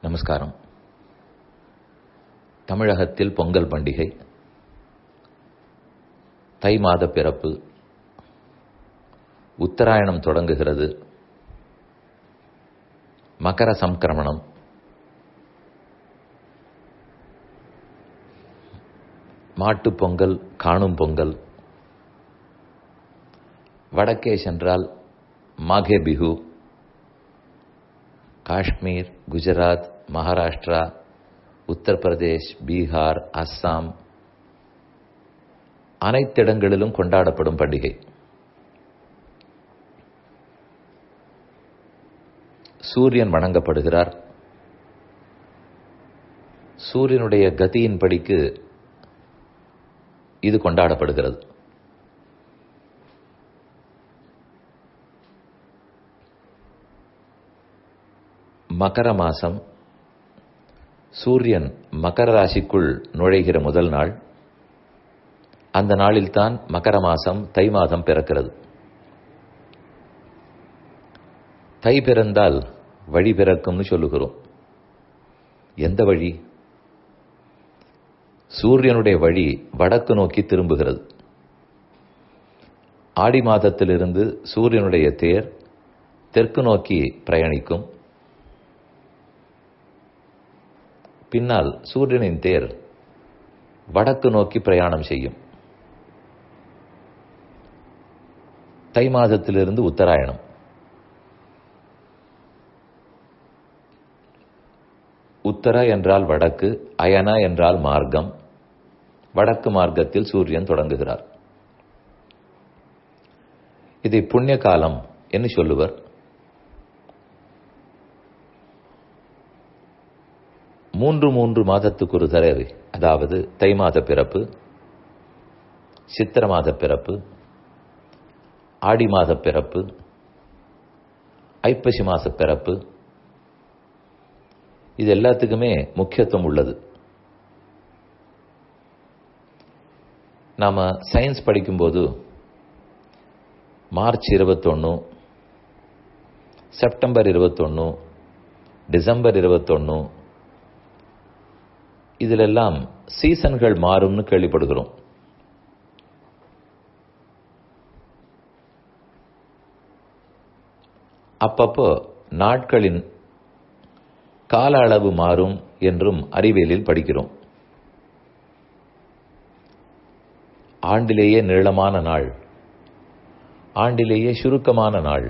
நமஸ்காரம். தமிழகத்தில் பொங்கல் பண்டிகை, தை மாத பிறப்பு, உத்தராயணம் தொடங்குகிறது, மகர சங்கிரமணம், மாட்டுப் பொங்கல், காணும் பொங்கல், வடக்கே சென்றால் மாகே பிஹு, காஷ்மீர், குஜராத், மகாராஷ்டிரா, உத்தரப்பிரதேஷ், பீகார், அஸ்ஸாம் அனைத்து இடங்களிலும் கொண்டாடப்படும் பண்டிகை. சூரியன் வணங்கப்படுகிறார். சூரியனுடைய கதியின் படிக்கு இது கொண்டாடப்படுகிறது. மகர மாசம், சூரியன் மகர ராசிக்குள் நுழைகிற முதல் நாள். அந்த நாளில்தான் மகர மாசம், தை மாதம் பிறக்கிறது. தை பிறந்தால் வழி பிறக்கும்னு சொல்லுகிறோம். எந்த வழி? சூரியனுடைய வழி வடக்கு நோக்கி திரும்புகிறது. ஆடி மாதத்திலிருந்து சூரியனுடைய தேர் தெற்கு நோக்கி பிரயாணிக்கும். பின்னால் சூரியனின் தேர் வடக்கு நோக்கி பிரயாணம் செய்யும். தை மாதத்திலிருந்து உத்தராயணம். உத்தர என்றால் வடக்கு, அயன என்றால் மார்க்கம். வடக்கு மார்க்கத்தில் சூரியன் தொடங்குகிறார். இதை புண்ணிய காலம் என்று சொல்லுவர். மூன்று மாதத்துக்கு ஒரு தடவை, அதாவது தை மாத பிறப்பு, சித்திர மாத பிறப்பு, ஆடி மாத பிறப்பு, ஐப்பசி மாச பிறப்பு, இது எல்லாத்துக்குமே முக்கியத்துவம் உள்ளது. நாம சயின்ஸ் படிக்கும்போது மார்ச் 21, செப்டம்பர் 21, டிசம்பர் 21, இதிலெல்லாம் சீசன்கள் மாறும்னு கேள்விப்படுகிறோம். அப்பப்போ நாட்களின் கால அளவு மாறும் என்றும் அறிவியலில் படிக்கிறோம். ஆண்டிலேயே நீளமான நாள், ஆண்டிலேயே சுருக்கமான நாள்,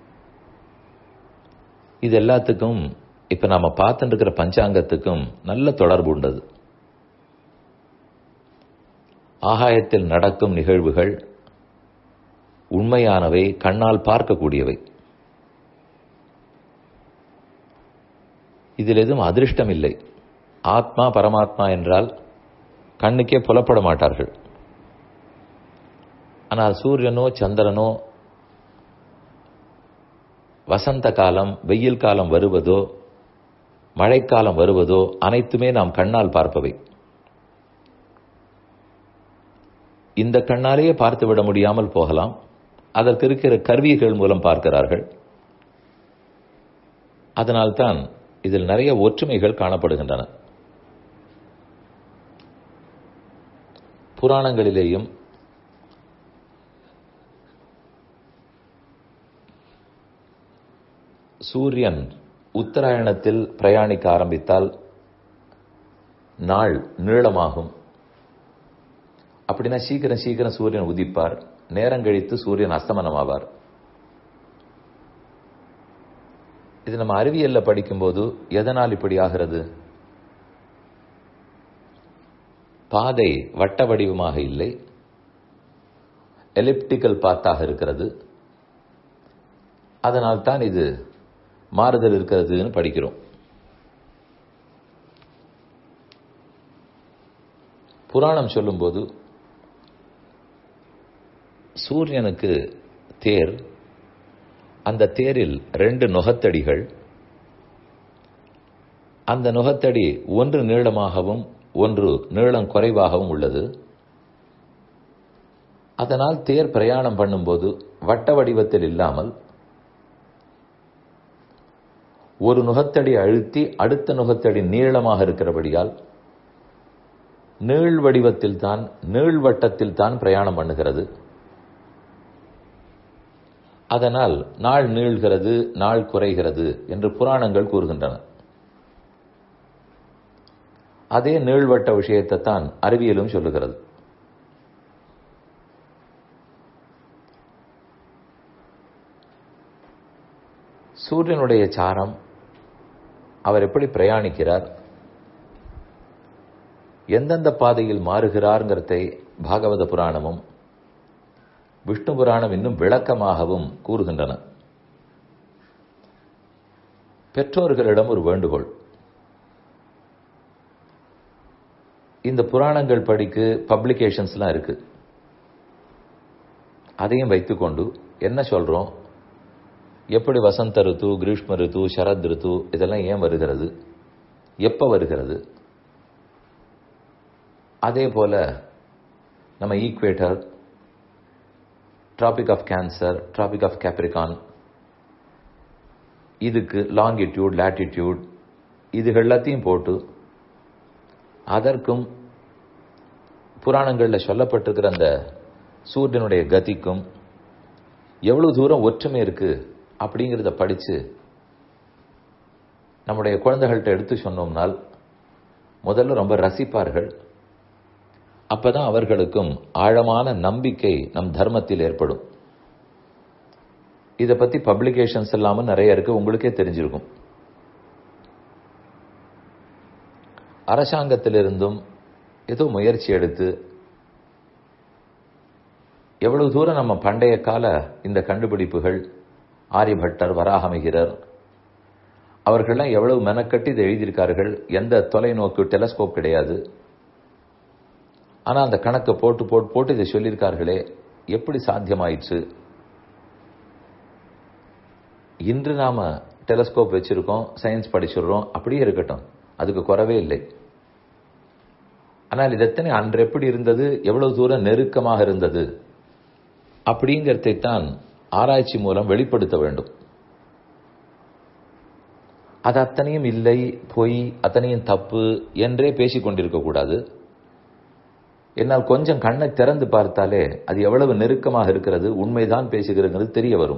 இது எல்லாத்துக்கும் இப்ப நாம பார்த்துட்டு இருக்கிற பஞ்சாங்கத்துக்கும் நல்ல தொடர்பு உண்டது. ஆகாயத்தில் நடக்கும் நிகழ்வுகள் உண்மையானவை, கண்ணால் பார்க்கக்கூடியவை. இதில் எதுவும் அதிர்ஷ்டம் இல்லை. ஆத்மா பரமாத்மா என்றால் கண்ணுக்கே புலப்பட மாட்டார்கள். ஆனால் சூரியனோ சந்திரனோ வசந்த காலம், வெயில் காலம் வருவதோ, மழைக்காலம் வருவதோ அனைத்துமே நாம் கண்ணால் பார்ப்பவை. இந்த கண்ணாலேயே பார்த்துவிட முடியாமல் போகலாம். அதற்கு இருக்கிற கருவிகள் மூலம் பார்க்கிறார்கள். அதனால்தான் இதில் நிறைய ஒற்றுமைகள் காணப்படுகின்றன. புராணங்களிலேயும் சூரியன் உத்தராயணத்தில் பிரயாணிக்க ஆரம்பித்தால் நாள் நீளமாகும். அப்படின்னா சீக்கிரம் சூரியன் உதிப்பார், நேரம் கழித்து சூரியன் அஸ்தமனமாவார். இது நம்ம அறிவியல்ல படிக்கும்போது எதனால் இப்படி ஆகிறது? பாதை வட்ட வடிவமாக இல்லை, எலிப்டிக்கல் பாத்தாக இருக்கிறது. அதனால் தான் இது மாறுதல் இருக்கிறதுன்னு படிக்கிறோம். புராணம் சொல்லும்போது சூரியனுக்கு தேர், அந்த தேரில் 2 நுகத்தடிகள், அந்த நுகத்தடி ஒன்று நீளமாகவும் ஒன்று நீளம் குறைவாகவும் உள்ளது. அதனால் தேர் பிரயாணம் பண்ணும்போது வட்ட வடிவத்தில் இல்லாமல் ஒரு நுகத்தடி அழுத்தி அடுத்த நுகத்தடி நீளமாக இருக்கிறபடியால் நீள் வடிவத்தில் தான், நீள்வட்டத்தில் தான் பிரயாணம் பண்ணுகிறது. அதனால் நாள் நீள்கிறது, நாள் குறைகிறது என்று புராணங்கள் கூறுகின்றன. அதே நீள்வட்ட விஷயத்தை தான் அறிவியலும் சொல்லுகிறது. சூரியனுடைய சாரம், அவர் எப்படி பிரயாணிக்கிறார், எந்தெந்த பாதையில் மாறுகிறார்ங்கிறதை பாகவத புராணமும் விஷ்ணு புராணம் இன்னும் விளக்கமாகவும் கூறுகின்றன. பெற்றோர்களிடம் ஒரு வேண்டுகோள். இந்த புராணங்கள் படிக்கு பப்ளிகேஷன்ஸ்லாம் இருக்கு. அதையும் வைத்துக்கொண்டு என்ன சொல்றோம், எப்படி வசந்த ரித்து, கிரீஷ்ம ரித்து, சரத் ரித்து இதெல்லாம் ஏன் வருகிறது, எப்ப வருகிறது, அதே போல நம்ம equator, tropic of cancer, tropic of capricorn, இதுக்கு லாங்கிடியூட், லாட்டிடியூட் இதுகள் எல்லாத்தையும் போட்டு அதற்கும் புராணங்களில் சொல்லப்பட்டிருக்கிற அந்த சூரியனுடைய கதிக்கும் எவ்வளவு தூரம் ஒற்றுமை இருக்கு அப்படிங்கிறத படிச்சு நம்முடைய குழந்தைகள்கிட்ட எடுத்து சொன்னோம்னால் முதல்ல ரொம்ப ரசிப்பார்கள். அப்பதான் அவர்களுக்கும் ஆழமான நம்பிக்கை நம் தர்மத்தில் ஏற்படும். இதை பத்தி பப்ளிகேஷன்ஸ் எல்லாமும் நிறைய இருக்கு, உங்களுக்கே தெரிஞ்சிருக்கும். அரசாங்கத்திலிருந்தும் ஏதோ முயற்சி எடுத்து எவ்வளவு தூரம் நம்ம பண்டைய கால இந்த கண்டுபிடிப்புகள், ஆரியபட்டர், வராகமிகிரர் அவர்கள்லாம் எவ்வளவு மெனக்கட்டி இதை எழுதியிருக்கார்கள். எந்த தொலைநோக்கு டெலஸ்கோப் கிடையாது. ஆனால் அந்த கணக்கை போட்டு போட்டு போட்டு இதை சொல்லியிருக்கார்களே, எப்படி சாத்தியமாயிற்று? இன்று நாம டெலஸ்கோப் வச்சிருக்கோம், சயின்ஸ் படிச்சிடுறோம், அப்படியே இருக்கட்டும், அதுக்கு குறவே இல்லை. ஆனால் இது எத்தனை அன்று எப்படி இருந்தது, எவ்வளவு தூரம் நெருக்கமாக இருந்தது அப்படிங்கிறதைத்தான் ஆராய்ச்சி மூலம் வெளிப்படுத்த வேண்டும். அது அத்தனையும் இல்லை, பொய், அத்தனையும் தப்பு என்றே பேசிக் கொண்டிருக்க கூடாது. என்னால் கொஞ்சம் கண்ணை திறந்து பார்த்தாலே அது எவ்வளவு நெருக்கமாக இருக்கிறது, உண்மைதான் பேசுகிறது தெரிய வரும்.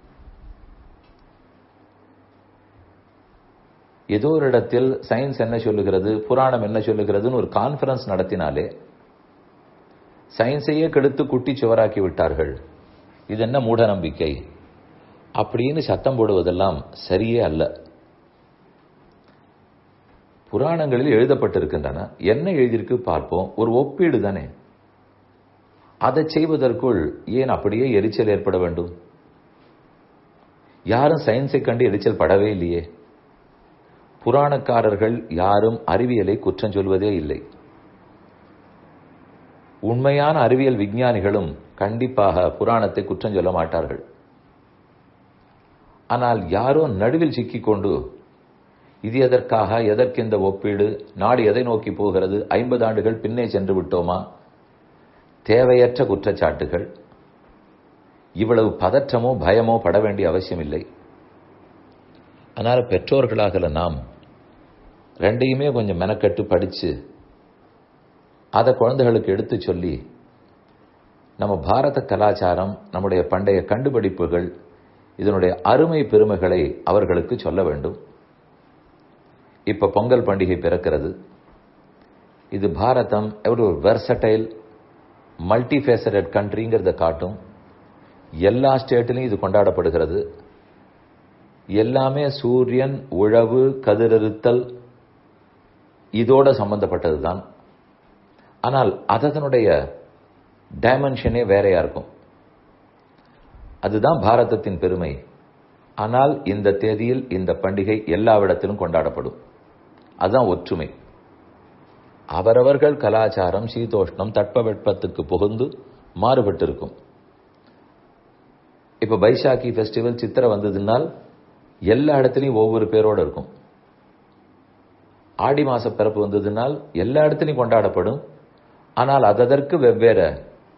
ஏதோ ஒரு இடத்தில் சயின்ஸ் என்ன சொல்லுகிறது, புராணம் என்ன சொல்லுகிறதுன்னு ஒரு கான்ஃபரன்ஸ் நடத்தினாலே சயின்ஸையே கெடுத்து குட்டி சுவராக்கி விட்டார்கள், இது என்ன மூட நம்பிக்கை அப்படின்னு சத்தம் போடுவதெல்லாம் சரியே அல்ல. புராணங்களில் எழுதப்பட்டிருக்கின்றன, என்ன எழுதியிருக்கு பார்ப்போம், ஒரு ஒப்பீடு தானே. அதை செய்வதற்குள் ஏன் அப்படியே எரிச்சல் ஏற்பட வேண்டும்? யாரும் சயின்ஸை கண்டு எரிச்சல் படவே இல்லையே. புராணக்காரர்கள் யாரும் அறிவியலை குற்றம் சொல்வதே இல்லை. உண்மையான அறிவியல் விஞ்ஞானிகளும் கண்டிப்பாக புராணத்தை குற்றம் சொல்ல மாட்டார்கள். ஆனால் யாரோ நடுவில் சிக்கிக்கொண்டு இது எதற்காக, எதற்கு இந்த ஒப்பீடு, நாடு எதை நோக்கி போகிறது, 50 ஆண்டுகள் பின்னே சென்று விட்டோமா, தேவையற்ற குற்றச்சாட்டுகள். இவ்வளவு பதற்றமோ பயமோ பட வேண்டிய அவசியம் இல்லை. அதனால பெற்றோர்களாகல நாம் ரெண்டையுமே கொஞ்சம் மெனக்கட்டு படிச்சு அதை குழந்தைகளுக்கு எடுத்து சொல்லி நம்ம பாரத கலாச்சாரம், நம்முடைய பண்டைய கண்டுபிடிப்புகள், இதனுடைய அருமை பெருமைகளை அவர்களுக்கு சொல்ல வேண்டும். இப்ப பொங்கல் பண்டிகை பிறக்கிறது. இது பாரதம் ஒரு வெர்சடைல் மல்டிஃபேசரட் கண்ட்ரிங்கிறத காட்டும். எல்லா ஸ்டேட்டிலையும் இது கொண்டாடப்படுகிறது. எல்லாமே சூரியன், உழவு, கதிரறுத்தல் இதோட சம்பந்தப்பட்டதுதான். ஆனால் அதனுடைய டைமென்ஷனே வேறையா இருக்கும். அதுதான் பாரதத்தின் பெருமை. ஆனால் இந்த தேதியில் இந்த பண்டிகை எல்லாவிடத்திலும் கொண்டாடப்படும். அதுதான் ஒற்றுமை. அவரவர்கள் கலாச்சாரம், சீதோஷ்ணம், தட்பவெட்பத்துக்கு புகுந்து மாறுபட்டு இருக்கும். இப்ப பைசாக்கி ஃபெஸ்டிவல், சித்திரை வந்ததுனால் எல்லா இடத்துலையும் ஒவ்வொரு பேரோடு இருக்கும். ஆடி மாச பிறப்பு வந்ததுனால் எல்லா இடத்துலையும் கொண்டாடப்படும். ஆனால் அதற்கு வெவ்வேறு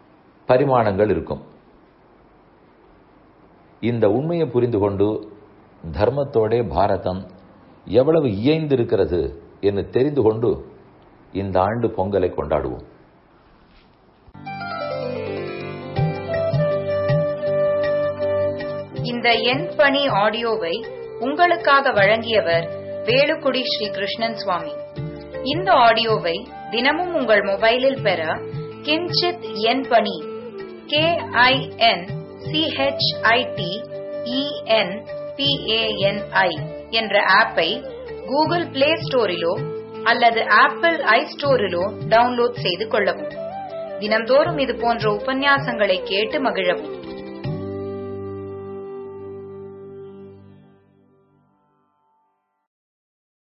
பரிமாணங்கள் இருக்கும். இந்த உண்மையை புரிந்து கொண்டு தர்மத்தோட பாரதம் எவ்வளவு இயைந்திருக்கிறது என்று தெரிந்து கொண்டு இந்த ஆண்டு பொங்கலை கொண்டாடுவோம். இந்த என் பணி ஆடியோவை உங்களுக்காக வழங்கியவர் வேலுக்குடி ஸ்ரீ கிருஷ்ணன் சுவாமி. இந்த ஆடியோவை தினமும் உங்கள் மொபைலில் பெற கிஞ்சித் என் பணி KINCHITENPANI என்ற ஆப்பை கூகுள் பிளே ஸ்டோரிலோ அல்லது ஆப்பிள் ஐஸ்டோரிலோ டவுன்லோட் செய்து கொள்ளவும். தினம்தோறும் இது போன்ற உபன்யாசங்களை கேட்டு மகிழவும்.